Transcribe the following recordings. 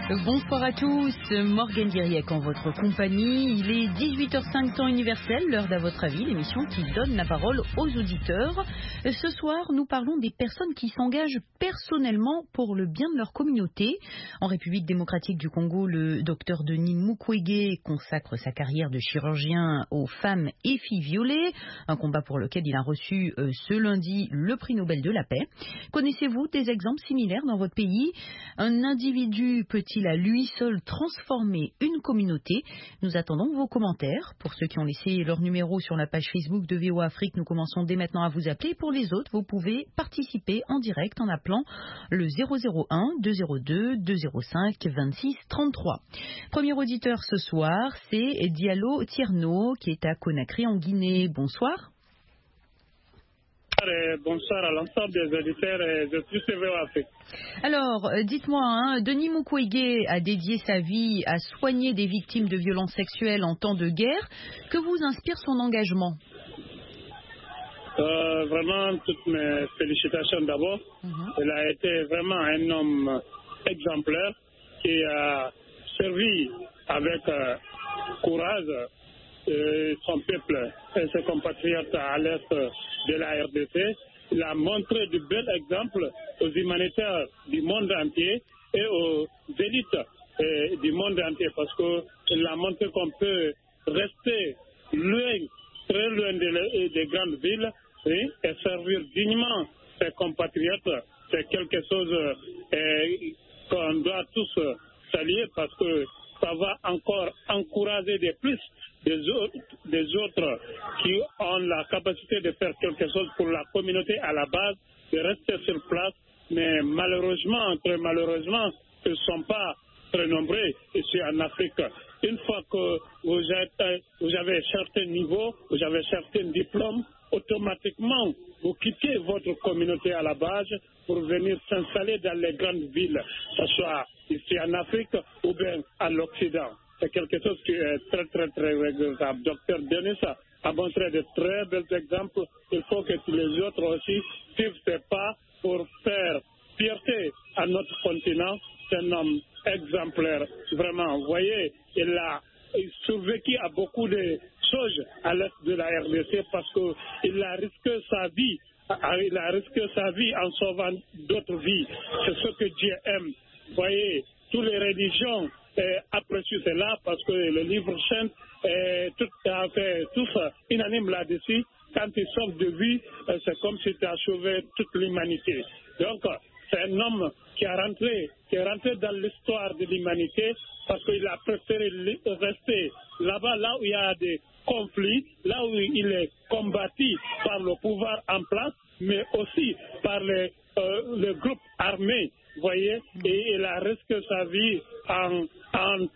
Bonsoir à tous, Morgane Diriec en votre compagnie. Il est 18h05 temps universel, l'heure d'à votre avis, l'émission qui donne la parole aux auditeurs. Ce soir, nous parlons des personnes qui s'engagent personnellement pour le bien de leur communauté. En République démocratique du Congo, le docteur Denis Mukwege consacre sa carrière de chirurgien aux femmes et filles violées, un combat pour lequel il a reçu ce lundi le prix Nobel de la paix. Connaissez-vous des exemples similaires dans votre pays? Un individu peut-il à lui seul transformer une communauté? Nous attendons vos commentaires. Pour ceux qui ont laissé leur numéro sur la page Facebook de VOA Afrique, nous commençons dès maintenant à vous appeler. Pour les autres, vous pouvez participer en direct en appelant le 001 202 205 26 33. Premier auditeur ce soir, c'est Diallo Tierno qui est à Conakry en Guinée. Bonsoir. Bonsoir à l'ensemble des auditeurs de tout VOA Afrique. Alors, dites-moi, Denis Mukwege a dédié sa vie à soigner des victimes de violences sexuelles en temps de guerre. Que vous inspire son engagement? Vraiment, toutes mes félicitations d'abord. Il a été vraiment un homme exemplaire qui a servi avec courage son peuple et ses compatriotes à l'est de la RDC. Il a montré de bels exemples aux humanitaires du monde entier et aux élites du monde entier, parce qu'il a montré qu'on peut rester loin, très loin des grandes villes, et servir dignement ses compatriotes. C'est quelque chose qu'on doit tous saluer, parce que ça va encore encourager des plus des autres qui ont la capacité de faire quelque chose pour la communauté à la base, de rester sur place. Mais malheureusement, très malheureusement, ils ne sont pas très nombreux ici en Afrique. Une fois que vous avez certains niveaux, vous avez certains diplômes, automatiquement, vous quittez votre communauté à la base pour venir s'installer dans les grandes villes, que ce soit ici en Afrique ou bien à l'Occident. C'est quelque chose qui est très, très, très regrettable. Docteur Denis a montré de très bels exemples. Il faut que tous les autres aussi suivent ses pas pour faire fierté à notre continent. C'est un homme exemplaire, vraiment. Vous voyez, il a survécu à beaucoup de choses à l'est de la RDC parce qu'il a risqué sa vie. Il a risqué sa vie en sauvant d'autres vies. C'est ce que Dieu aime. Vous voyez, toutes les religions apprécient cela parce que le livre saint est tous unanimes là-dessus. Quand ils sauvent de vie, c'est comme si tu as sauvé toute l'humanité. Donc, c'est un homme qui est rentré dans l'histoire de l'humanité parce qu'il a préféré rester là-bas, là où il y a des conflits, là où il est combattu par le pouvoir en place, mais aussi par le groupe armé. Vous voyez, et il a risqué sa vie en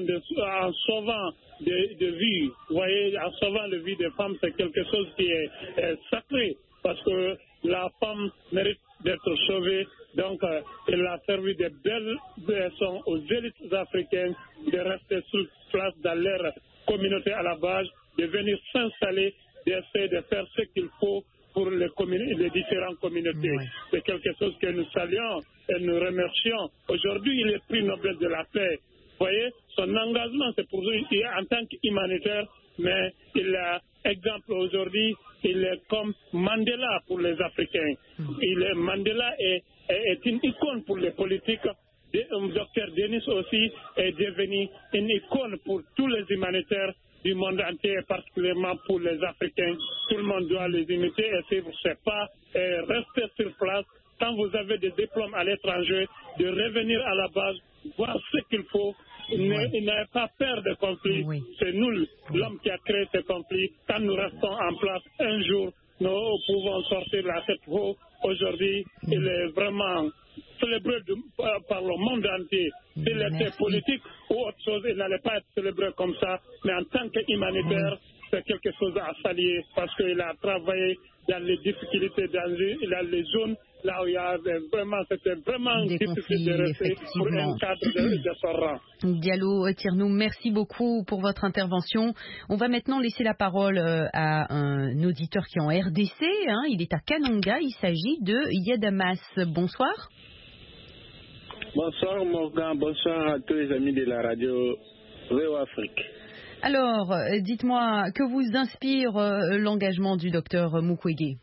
sauvant de vie. Vous voyez, en sauvant la vie des femmes, c'est quelque chose qui est sacré, parce que la femme mérite d'être sauvée. Donc, il a servi de belles leçons aux élites africaines de rester sur place dans leur communauté à la base, de venir s'installer, d'essayer de faire ce qu'il faut pour les différentes communautés. Oui. C'est quelque chose que nous saluons et nous remercions. Aujourd'hui, il est prix Nobel de la paix. Vous voyez, son engagement, c'est pour lui en tant qu'humanitaire, mais il a exemple aujourd'hui, il est comme Mandela pour les Africains. Mandela est une icône pour les politiques. Docteur Denis aussi est devenu une icône pour tous les humanitaires du monde entier, particulièrement pour les Africains. Tout le monde doit les imiter et suivre ses pas et rester sur place. Quand vous avez des diplômes à l'étranger, de revenir à la base, voir ce qu'il faut. Il n'a pas peur de conflits. Oui. C'est nous, l'homme qui a créé ces conflits. Quand nous restons en place, un jour, nous pouvons sortir la tête haut. Aujourd'hui, il est vraiment célébré par le monde entier. S'il était politique ou autre chose, il n'allait pas être célébré comme ça. Mais en tant qu'humanitaire, c'est quelque chose à saluer parce qu'il a travaillé dans les difficultés, dans les zones là où il y a c'était vraiment difficile de rester pour un cadre de son rang. Diallo Tierno, merci beaucoup pour votre intervention. On va maintenant laisser la parole à un auditeur qui est en RDC. Il est à Kananga. Il s'agit de Yadamas. Bonsoir. Bonsoir Morgan, bonsoir à tous les amis de la radio VO Afrique. Alors, dites-moi, que vous inspire l'engagement du docteur Mukwege?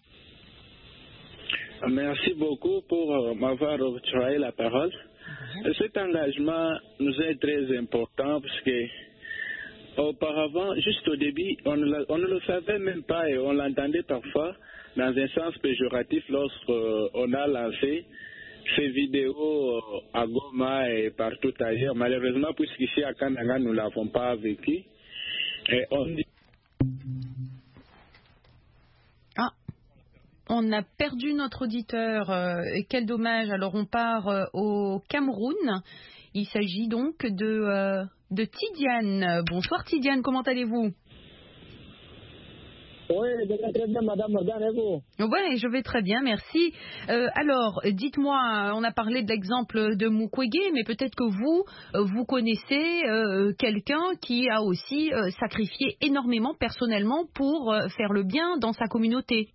Merci beaucoup pour m'avoir octroyé la parole. Cet engagement nous est très important parce que auparavant, juste au début, on ne le savait même pas et on l'entendait parfois dans un sens péjoratif lorsqu'on a lancé ces vidéos à Goma et partout ailleurs. Malheureusement, puisqu'ici à Kananga, nous ne l'avons pas vécu. Et on a perdu notre auditeur. Quel dommage. Alors, on part au Cameroun. Il s'agit donc de Tidiane. Bonsoir Tidiane, comment allez-vous? Oui, je vais très bien, Madame Morgan, et vous? Oui, je vais très bien, merci. Alors, dites-moi, on a parlé de l'exemple de Mukwege, mais peut-être que vous connaissez quelqu'un qui a aussi sacrifié énormément personnellement pour faire le bien dans sa communauté.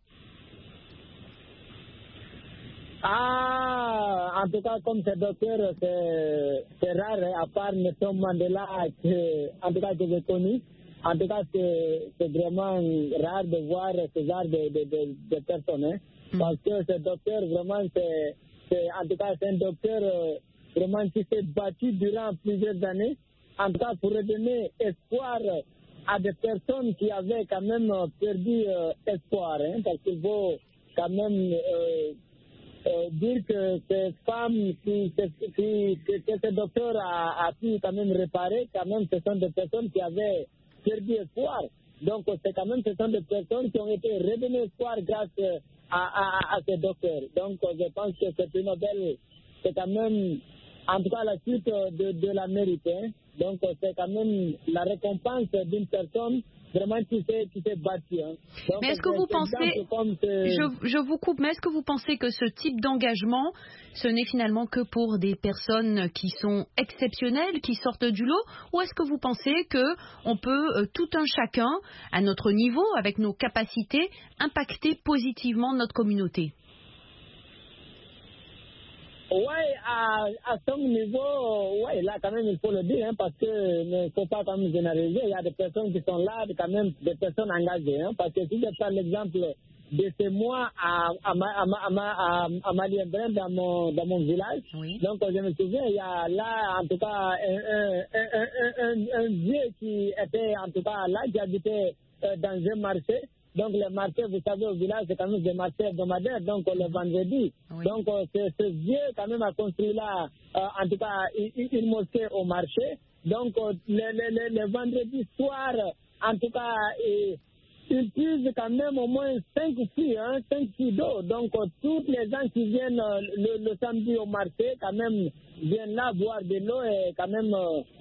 En tout cas, comme ce docteur, c'est rare, à part Nelson Mandela, en tout cas, que j'ai connu. En tout cas, c'est vraiment rare de voir ce genre de personnes. Hein, parce que ce docteur, vraiment, en tout cas, c'est un docteur vraiment qui s'est battu durant plusieurs années. En tout cas, pour redonner espoir à des personnes qui avaient quand même perdu espoir. Hein, parce qu'il faut quand même dire que ces femmes que ce docteur a pu quand même réparer, quand même, ce sont des personnes qui avaient perdu espoir. Donc, c'est quand même, ce sont des personnes qui ont été redonnées espoir grâce à ce docteur. Donc, je pense que c'est une belle, c'est quand même, en tout cas, la suite de la mérite. Hein. Donc, c'est quand même la récompense d'une personne vraiment qui s'est battue. Hein. Donc, mais est-ce que vous pensez, je vous coupe, mais est-ce que vous pensez que ce type d'engagement, ce n'est finalement que pour des personnes qui sont exceptionnelles, qui sortent du lot, ou est-ce que vous pensez qu'on peut, tout un chacun, à notre niveau, avec nos capacités, impacter positivement notre communauté? Oui, à son niveau, ouais, là quand même il faut le dire, hein, parce que ne faut pas quand même généraliser. Il y a des personnes qui sont là, quand même des personnes engagées, hein, parce que si je prends l'exemple de ce mois à Maliembrun dans mon village, oui. Donc je me souviens, il y a là en tout cas un vieux qui était en tout cas là, qui habitait dans un marché. Donc, les marchés, vous savez, au village, c'est quand même des marchés hebdomadaires, donc le vendredi. Oui. Donc, ce vieux, quand même, a construit là, en tout cas, une mosquée au marché. Donc, le vendredi soir, en tout cas, il puise quand même au moins 5 filles d'eau. Donc, toutes les gens qui viennent le samedi au marché, quand même, viennent là boire de l'eau et quand même,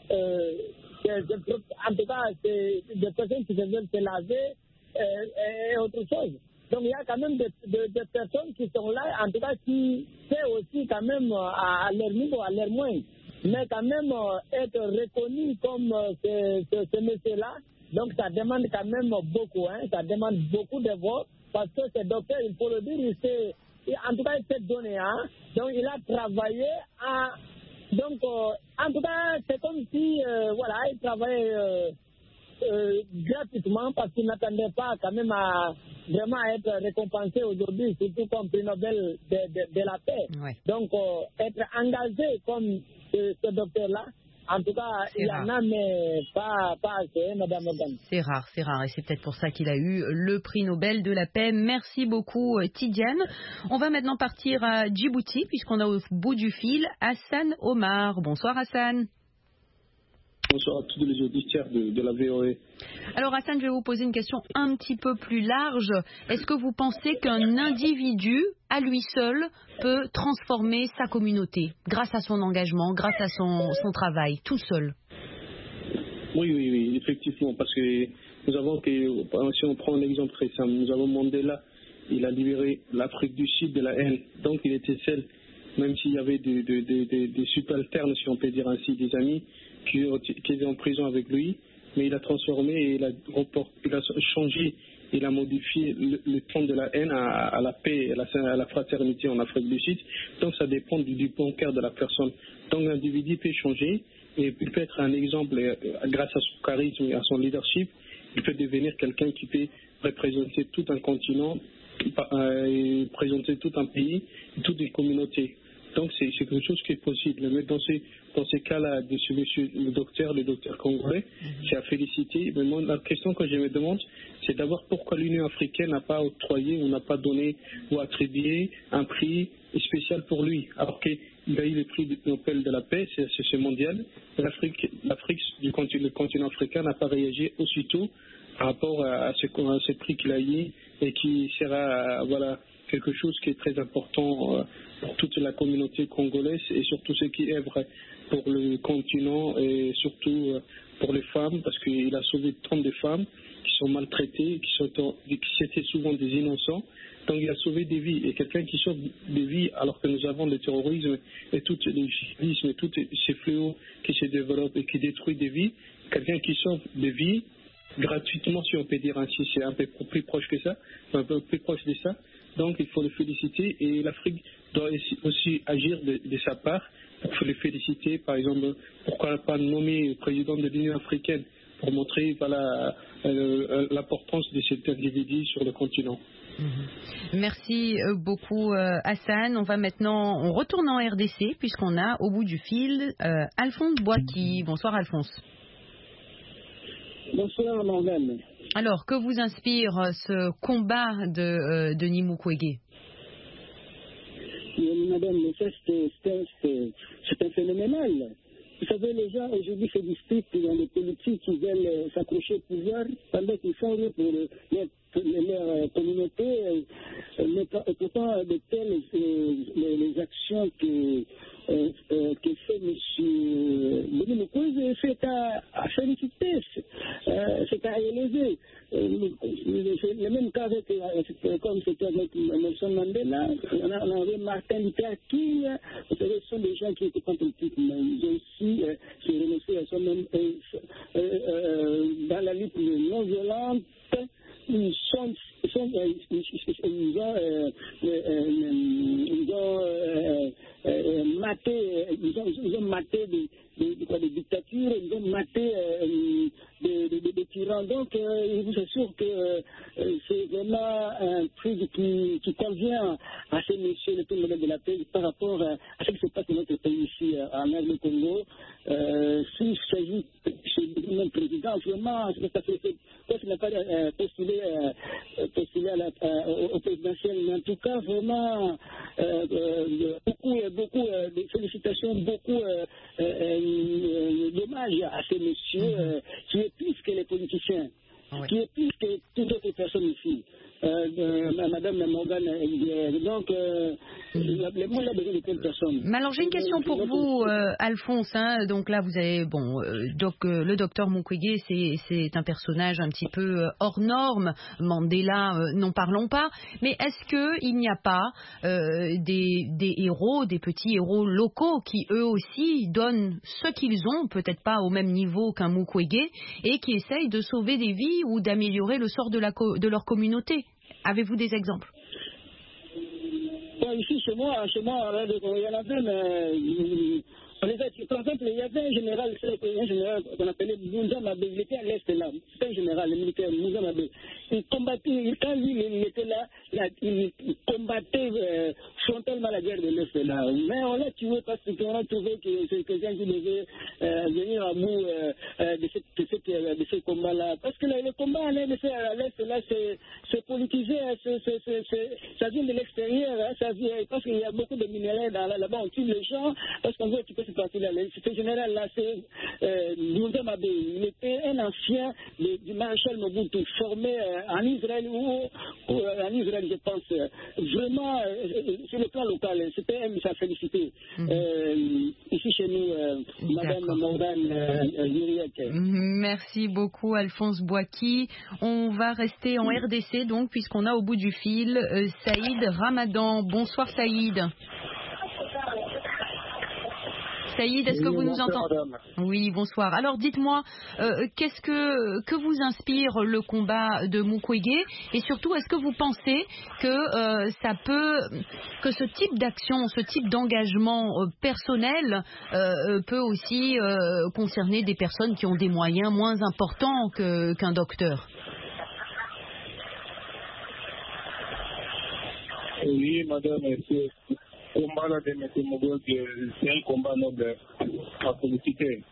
en tout cas, c'est des personnes qui veulent se laver. Et autre chose. Donc il y a quand même des personnes qui sont là, en tout cas qui fait aussi quand même à leur niveau, à leur moyen, mais quand même être reconnu comme ce monsieur-là. Donc ça demande quand même beaucoup, hein, ça demande beaucoup d'efforts parce que ce docteur, il faut le dire, en tout cas il s'est donné, hein, donc il a travaillé donc en tout cas c'est comme si voilà, il travaillait gratuitement parce qu'il n'attendait pas quand même à vraiment être récompensé aujourd'hui, surtout comme prix Nobel de la paix. Ouais. Donc, être engagé comme ce docteur-là, en tout cas, il y en a, mais pas assez, Madame Morgan. C'est rare, et c'est peut-être pour ça qu'il a eu le prix Nobel de la paix. Merci beaucoup, Tidiane. On va maintenant partir à Djibouti, puisqu'on a au bout du fil Hassan Omar. Bonsoir, Hassan. Bonsoir à tous les auditeurs de la VOA. Alors Hassan, je vais vous poser une question un petit peu plus large. Est-ce que vous pensez qu'un individu, à lui seul, peut transformer sa communauté grâce à son engagement, grâce à son travail, tout seul? Oui, effectivement, parce que nous avons si on prend un exemple récent, nous avons Mandela, il a libéré l'Afrique du Sud de la haine, donc il était seul, même s'il y avait des subalternes, si on peut dire ainsi, des amis, qui étaient en prison avec lui, mais il a transformé et il a changé il a modifié le ton de la haine à la paix, à la fraternité en Afrique du Sud. Donc ça dépend du bon cœur de la personne. Donc l'individu peut changer et il peut être un exemple grâce à son charisme et à son leadership. Il peut devenir quelqu'un qui peut représenter tout un continent, représenter tout un pays, toute une communauté. Donc c'est quelque chose qui est possible. Mais dans ces cas-là, de ce monsieur, le docteur congolais, c'est à féliciter. Mais moi, la question que je me demande, c'est d'abord pourquoi l'Union africaine n'a pas octroyé ou n'a pas donné ou attribué un prix spécial pour lui, alors qu'il a eu le prix Nobel de la paix, c'est mondial. L'Afrique du continent africain n'a pas réagi aussitôt par rapport à ce prix qu'il a eu et qui sera quelque chose qui est très important pour toute la communauté congolaise et surtout ceux qui œuvrent pour le continent et surtout pour les femmes, parce qu'il a sauvé tant de femmes qui sont maltraitées, qui étaient souvent des innocents. Donc il a sauvé des vies. Et quelqu'un qui sauve des vies alors que nous avons le terrorisme et tout le djihadisme et tous ces fléaux qui se développent et qui détruisent des vies, quelqu'un qui sauve des vies gratuitement, si on peut dire ainsi, c'est un peu plus proche que ça, un peu plus proche de ça. Donc il faut le féliciter et l'Afrique doit aussi agir de sa part pour le féliciter. Par exemple, pourquoi pas nommer le président de l'Union africaine pour montrer l'importance de cet individu sur le continent. Merci beaucoup Hassan. On retourne en RDC puisqu'on a au bout du fil Alphonse Boaki. Bonsoir Alphonse. Bonsoir Morgane. Alors, que vous inspire ce combat de Denis Mukwege? Madame, c'est un phénoménal. Vous savez, les gens aujourd'hui se disputent dans les politiques qui veulent s'accrocher au pouvoir pendant qu'ils font rien pour leur communauté. Mais pourtant, de telles les actions que fait M. Denis Mukwege, c'est à féliciter, c'est à élever. Le même cas comme c'était avec Nelson Mandela, on avait Martin Luther King, vous savez, ce sont des gens qui étaient pas politiques, mais ils ont aussi se renoncé à soi-même dans la lutte non violente. Ils ont maté des dictatures, ils ont maté des tyrans. Donc, je vous assure que c'est vraiment un truc qui convient à ces messieurs, le tout de la paix, par rapport à ce qui se passe dans notre pays ici, en Afrique du Congo. S'il s'agit de notre président, vraiment, ça n'a pas postulé au présidentiel, mais en tout cas, vraiment, beaucoup de félicitations, beaucoup d'hommages à ces messieurs qui est plus que les politiciens, qui est plus que toute autre personne ici. Madame Morgane, donc le monde a besoin de telle personne. Mais alors j'ai une question pour vous, Alphonse. Donc là vous avez le docteur Mukwege, c'est un personnage un petit peu hors norme. Mandela, n'en parlons pas. Mais est-ce que il n'y a pas des héros, des petits héros locaux qui eux aussi donnent ce qu'ils ont, peut-être pas au même niveau qu'un Mukwege, et qui essayent de sauver des vies ou d'améliorer le sort de leur communauté? Avez-vous des exemples? Ici, chez moi, il y en avait, mais par exemple, il y avait un général qu'on appelait Mounza Mabé, il était à l'Est là, c'était un général, le militaire Mounza Mabé. Il combattait, quand lui il était là, il combattait frontalement la guerre de l'Est là. Mais on l'a tué parce qu'on a trouvé que c'est quelqu'un qui devait venir à bout de ce combat-là. Parce que le combat à l'Est là, c'est politisé, ça vient de l'extérieur, parce qu'il y a beaucoup de minerais là-bas, on tue les gens, parce qu'on veut occuper cette partie-là. Ce général-là, c'est Mounza Mabé. Il était un ancien du maréchal Mobutu, formé en Israël ou en Israël, je pense. Vraiment, sur le plan local, c'était sa félicité. Ici chez nous, Madame Morgane Yuriek. Merci beaucoup, Alphonse Boaki. On va rester en RDC, donc, puisqu'on a au bout du fil Saïd Ramadan. Bonsoir, Saïd. Saïd, est-ce que vous nous entendez? Oui, bonsoir. Alors dites-moi, qu'est-ce que vous inspire le combat de Mukwege, et surtout, est-ce que vous pensez que ce type d'action, ce type d'engagement personnel peut aussi concerner des personnes qui ont des moyens moins importants qu'un docteur? Oui, madame, ce combat-là de M. Mukwege, c'est un combat noble à féliciter.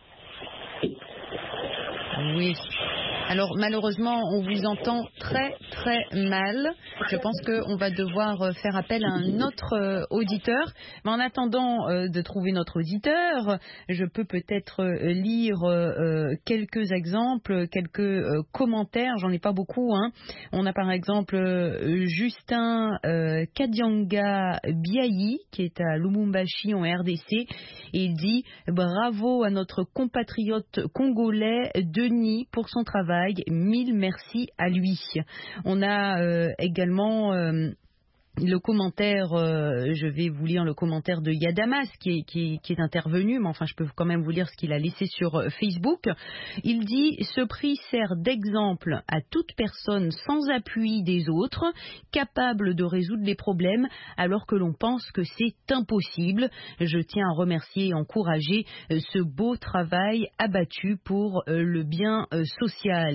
Oui. Alors malheureusement, on vous entend très très mal. Je pense qu'on va devoir faire appel à un autre auditeur. Mais en attendant de trouver notre auditeur, je peux peut-être lire quelques exemples, quelques commentaires. J'en ai pas beaucoup. On a par exemple Justin Kadianga Biayi, qui est à Lubumbashi en RDC, et il dit « Bravo à notre compatriote congolais Denis pour son travail. 1000 merci à lui. » On a également le commentaire, je vais vous lire le commentaire de Yadamas qui est intervenu, mais enfin je peux quand même vous lire ce qu'il a laissé sur Facebook. Il dit « Ce prix sert d'exemple à toute personne sans appui des autres, capable de résoudre les problèmes alors que l'on pense que c'est impossible. Je tiens à remercier et encourager ce beau travail abattu pour le bien social. »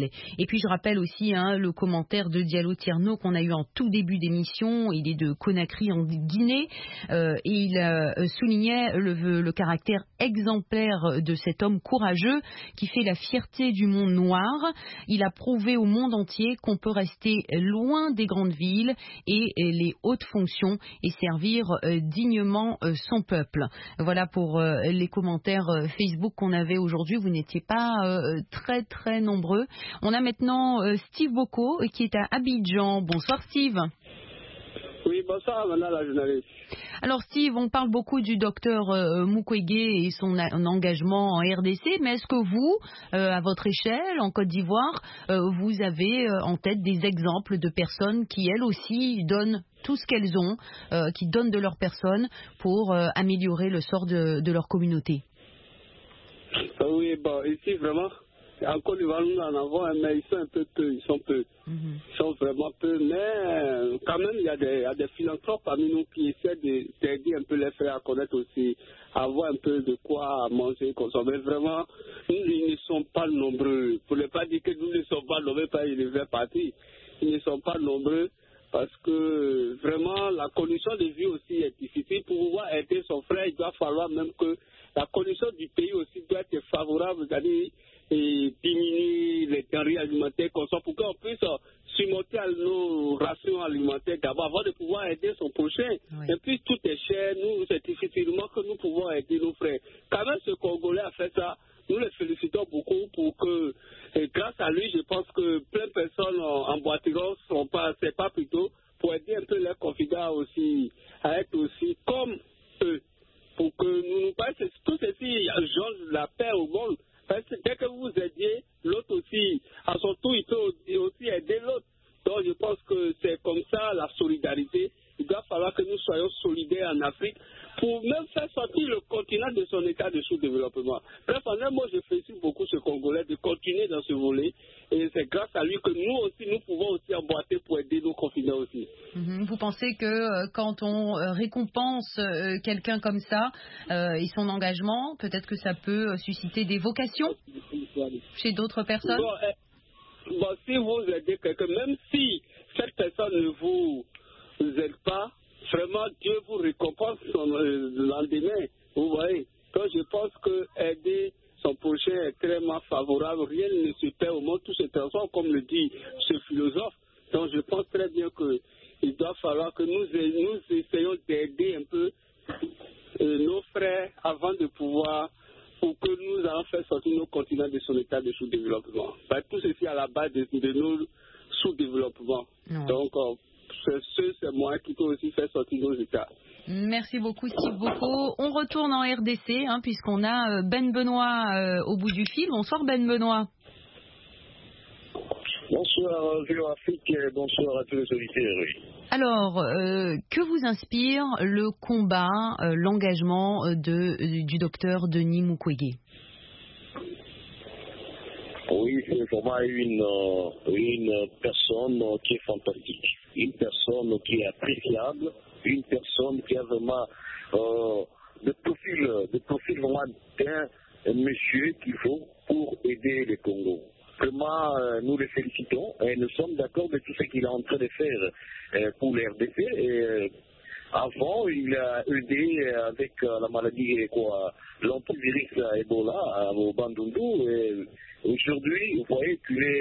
Et puis je rappelle aussi le commentaire de Diallo Tierno qu'on a eu en tout début d'émission. Il est de Conakry en Guinée, et il soulignait le caractère exemplaire de cet homme courageux qui fait la fierté du monde noir. Il a prouvé au monde entier qu'on peut rester loin des grandes villes et les hautes fonctions et servir dignement son peuple. Voilà pour les commentaires Facebook qu'on avait aujourd'hui. Vous n'étiez pas très très nombreux. On a maintenant Steve Boko qui est à Abidjan. Bonsoir Steve. Oui, bonsoir, madame la journaliste. Alors Steve, on parle beaucoup du docteur Mukwege et son engagement en RDC, mais est-ce que vous, à votre échelle, en Côte d'Ivoire, vous avez en tête des exemples de personnes qui, elles aussi, donnent tout ce qu'elles ont, qui donnent de leur personne pour améliorer le sort de leur communauté? Oui, bon, ici, vraiment, en Côte d'Ivoire, nous en avons, mais ils sont un peu peu, ils sont peu. Ils sont vraiment peu, mais quand même, il y a des philanthropes parmi nous qui essaient d'aider un peu les frères à connaître aussi, à avoir un peu de quoi manger, consommer. Vraiment, ils ne sont pas nombreux. Pour ne pas dire que nous ne sommes pas nombreux par les divers partis. Ils ne sont pas nombreux parce que vraiment, la condition de vie aussi est difficile. Pour pouvoir aider son frère, il doit falloir même que la condition du pays aussi doit être favorable, c'est-à-dire et diminuer les denrées alimentaires qu'on soit pour qu'on puisse surmonter nos rations alimentaires d'abord avant de pouvoir aider son prochain. Oui. Et puis tout est cher, nous c'est difficilement que nous pouvons aider nos frères. Quand même ce Congolais a fait ça, nous le félicitons beaucoup pour que, et grâce à lui, je pense que plein de personnes emboîteront c'est pas plutôt pour aider un peu leurs confidents aussi à être aussi comme eux. Pour que nous passons tout ceci, change la paix au monde. Parce que dès que vous aidiez, l'autre aussi, à son tour, il peut aussi aider l'autre. Donc je pense que c'est comme ça la solidarité. Il doit falloir que nous soyons solidaires en Afrique pour même faire sortir le continent de son état de sous-développement. Bref, en un mot, je félicite beaucoup ce Congolais de continuer dans ce volet. Et c'est grâce à lui que nous aussi, nous pouvons aussi emboîter pour aider nos confinants aussi. Vous pensez que quand on récompense quelqu'un comme ça et son engagement, peut-être que ça peut susciter des vocations chez d'autres personnes? Bon, si vous aidez quelqu'un, même si cette personne ne vous aide pas, vraiment Dieu vous récompense le lendemain. Vous voyez. Donc je pense que aider son prochain est extrêmement favorable. Rien ne se perd au monde, tout se transforme, comme le dit ce philosophe. Donc je pense très bien qu'il doit falloir que nous essayons d'aider un peu nos frères avant de pouvoir, pour que nous allons faire sortir nos continents de son état de sous-développement. Tout ceci à la base de nos sous-développements. Donc c'est moi qui peux aussi faire sortir nos états. Merci beaucoup Steve Boko. On retourne en RDC puisqu'on a Ben Benoît au bout du fil. Bonsoir Ben Benoît. Bonsoir Géo Afrique et bonsoir à tous les auditeurs. Alors, que vous inspire le combat, l'engagement du docteur Denis Mukwege? Oui, c'est vraiment une personne qui est fantastique, une personne qui est appréciable, une personne qui a vraiment le profil vraiment d'un monsieur qu'il faut pour aider le Congo. Vraiment, nous le félicitons et nous sommes d'accord de tout ce qu'il est en train de faire pour le RDC. Avant, il a aidé avec la maladie, l'antivirus Ebola au Bandundu. Et aujourd'hui, vous voyez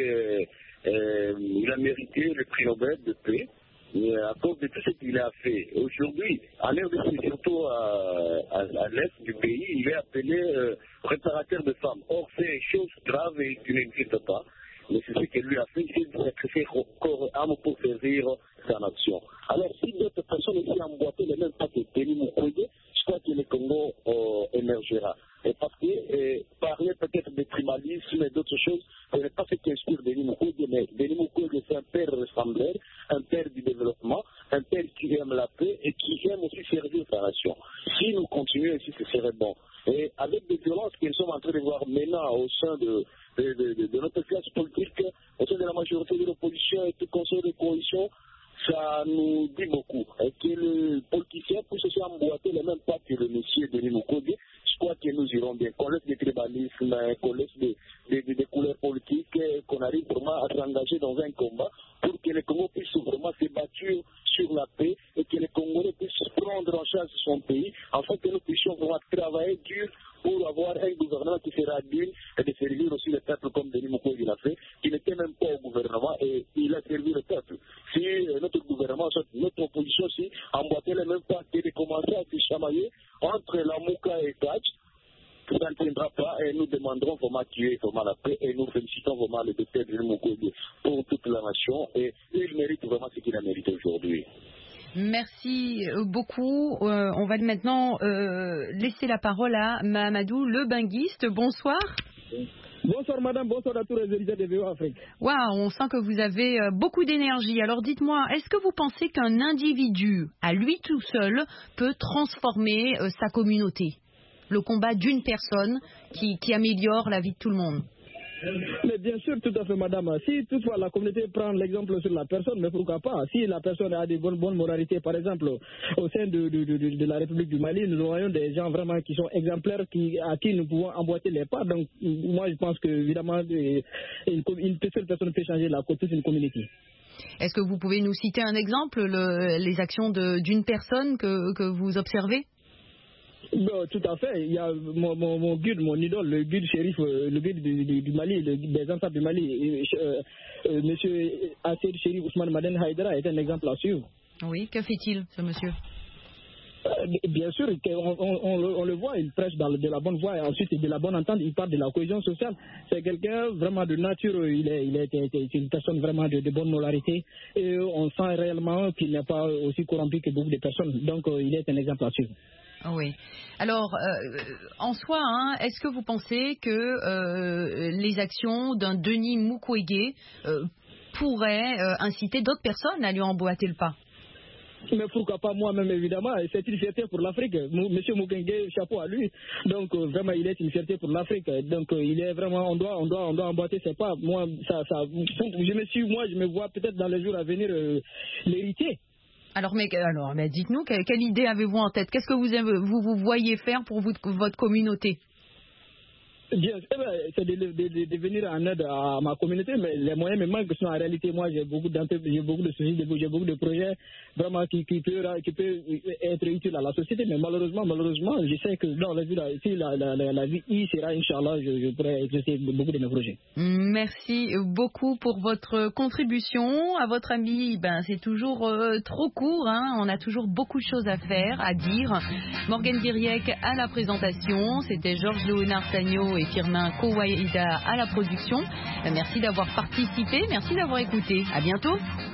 qu'il a mérité le prix Nobel de paix. À cause de tout ce qu'il a fait. Aujourd'hui, à RDC, surtout à l'est du pays, il est appelé réparateur de femmes. Or, c'est une chose grave et qui n'existe pas. Mais c'est ce qu'il lui a fait, c'est de sacrifier corps et âme pour servir sa nation. Alors, si d'autres personnes aussi emboîtaient les mêmes pas que Denis Mukwege, je crois que le Congo émergera. Et parce que parler peut-être de tribalisme et d'autres choses, ce n'est pas ce qu'inspire Denis Mukwege, mais Denis Mukwege, c'est un père ressembleur, un père du développement, un père qui aime la paix et qui aime aussi servir sa nation. Si nous continuons ainsi, ce serait bon. Et avec des violences que nous sommes en train de voir maintenant au sein de notre classe politique, au sein de la majorité de l'opposition et du conseil de coalition, ça nous dit beaucoup. Et que le politicien puisse aussi emboîter les mêmes pas que le monsieur Denis Mukwege, je crois que nous irons bien. Qu'on laisse des tribalismes, qu'on laisse des couleurs politiques, qu'on arrive vraiment à s'engager dans un combat pour que le Congo puisse vraiment se battre sur la paix et que les Congolais puissent prendre en charge son pays afin que nous puissions vraiment travailler dur pour avoir un gouvernement qui sera digne et de servir aussi le peuple comme Denis Mukwege l'a fait, qui n'était même pas au gouvernement et il a servi le peuple. Si notre gouvernement, notre opposition aussi, emboîtait les mêmes pas et de commencer à se chamailler entre la Mouka et Tadj, ça ne tiendra pas et nous demanderons vraiment qu'il y ait vraiment la paix et nous félicitons vraiment le docteur Denis Mukwege pour toute la nation et il mérite vraiment ce qu'il a mérité aujourd'hui. Merci beaucoup. On va maintenant laisser la parole à Mahamadou le Benguiste. Bonsoir. Bonsoir madame, bonsoir à tous les auditeurs de VOA Afrique. Waouh, on sent que vous avez beaucoup d'énergie. Alors dites-moi, est-ce que vous pensez qu'un individu, à lui tout seul, peut transformer sa communauté? Le combat d'une personne qui améliore la vie de tout le monde? Mais bien sûr, tout à fait, madame. Si toutefois la communauté prend l'exemple sur la personne, mais pourquoi pas? Si la personne a des bonnes moralités, par exemple, au sein de la République du Mali, nous voyons des gens vraiment qui sont exemplaires, à qui nous pouvons emboîter les pas. Donc, moi, je pense que, évidemment, une seule personne peut changer toute une communauté. Est-ce que vous pouvez nous citer un exemple, les actions d'une personne que vous observez? Non, tout à fait. Il y a mon guide, mon idole, le guide shérif, le guide du Mali, des Ansar du Mali, monsieur Assed Chérif Ousmane Maden Haïdara est un exemple à suivre. Oui, que fait-il, ce monsieur? Bien sûr, on le voit, il prêche de la bonne voie et ensuite de la bonne entente, il parle de la cohésion sociale. C'est quelqu'un vraiment de nature, il est une personne vraiment de bonne moralité et on sent réellement qu'il n'est pas aussi corrompu que beaucoup de personnes. Donc il est un exemple à suivre. Oui. Alors, en soi, est-ce que vous pensez que les actions d'un Denis Mukwege pourraient inciter d'autres personnes à lui emboîter le pas? Mais pourquoi pas moi-même, évidemment. C'est une fierté pour l'Afrique. Monsieur Mukwege, chapeau à lui. Donc, vraiment, il est une fierté pour l'Afrique. Donc, il est vraiment, on doit emboîter ses pas. Moi, je me vois peut-être dans les jours à venir l'héritier. Alors, mais dites-nous, quelle idée avez-vous en tête? Qu'est-ce que vous voyez faire pour votre communauté? Bien, c'est de venir en aide à ma communauté, mais les moyens me manquent. Sinon, en réalité, moi, j'ai beaucoup de soucis, j'ai beaucoup de projets vraiment qui peuvent être utiles à la société. Mais malheureusement, je sais que dans la vie sera, Inch'Allah, je pourrai exercer beaucoup de mes projets. Merci beaucoup pour votre contribution. À votre avis, c'est toujours trop court. On a toujours beaucoup de choses à faire, à dire. Morgane Guiriec à la présentation. C'était Georges Léonard Tagno et Firmin Kowaïda à la production. Merci d'avoir participé, merci d'avoir écouté. À bientôt.